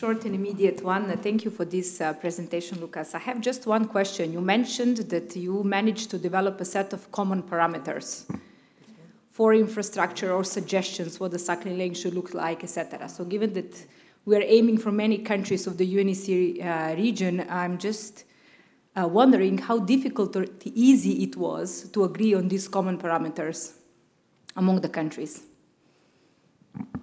short and immediate one. Thank you for this presentation, Lucas. I have just one question. You mentioned that you managed to develop a set of common parameters for infrastructure or suggestions what the cycling lane should look like, etc. So given that we are aiming for many countries of the UNEC region, I'm just wondering how difficult or easy it was to agree on these common parameters among the countries.